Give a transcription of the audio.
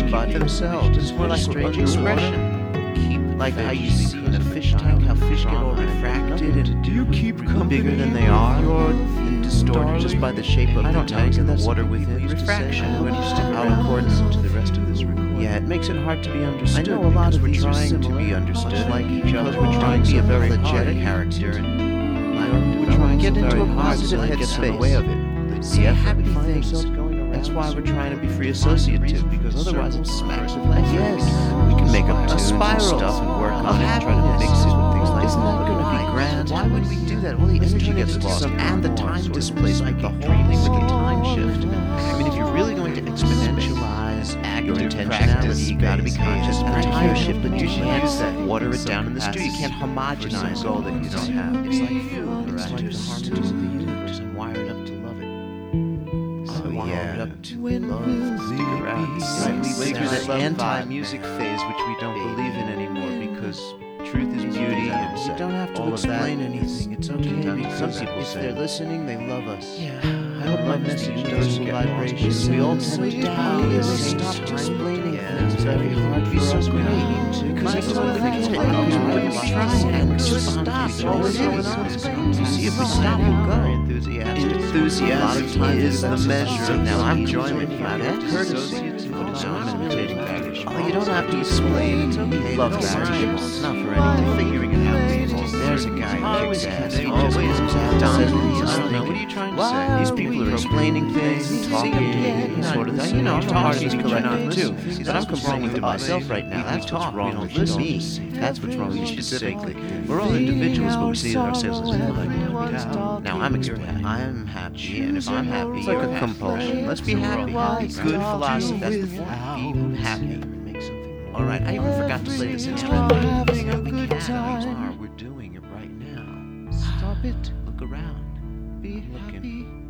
keep themselves. It's more like a strange expression. Like how you see in a fish tank, how fish get all refracted and Do you keep bigger than they are, and distorted just by the shape of the tank and the water within. Refraction, how important to the rest of this recording. Yeah, it makes it hard to be understood. I know a lot of these are trying to be understood, like each other. We're trying to be a very legit character, and we're trying to get into a positive headspace. In the way of it. See happy things. That's why we're trying to be free associative, because otherwise it smacks of like, yes, we can make up tunes and stuff and work on it and try to mix it with things like that. Isn't that going to be grand? Why would we do that? Well, the energy gets lost and the time displacement, the whole thing with the time shift. I mean, if you're really going to exponentialize your intentionality, you got to be conscious of the time shift, but you can't water it down in the studio. You can't homogenize all that you don't have. It's like food, right? It's the harmonies of the universe. I'm wired up to love it. Yeah. When will stick around. Slightly bigger that anti-music phase, which we don't believe in anymore, because truth is beauty, and you don't have to explain anything. It's okay, because some people if they're listening, they love us. Yeah, I hope my message goes with vibrations. We all tend to down and stop explaining things. It's very hard for us to great, because it's one of the things we wouldn't try and just stop. You see, if we stop, we'll go. Enthusiasm is the measure. Now I'm enjoyment, courtesy. Now I'm imitating baggage. Oh, you don't have to explain. Love baggage. It's not for anything. Figuring it out. There's a guy who kicks ass. I don't know. What are you trying to say? These people are explaining things, talking, sort of thing. You know, talking is collective too. But I'm wrong with myself right now. That's what's wrong with me. That's what's wrong with me specifically. We're all individuals, but we see ourselves as collective. Now I'm explaining. I'm happy, and if I'm happy, it's like a compulsion. Let's be happy. Good philosophy. That's the point. Be happy. Make something. All right. I even forgot to play this instrument. Having a good time. We're doing it right now. Stop it. Look around. Be looking.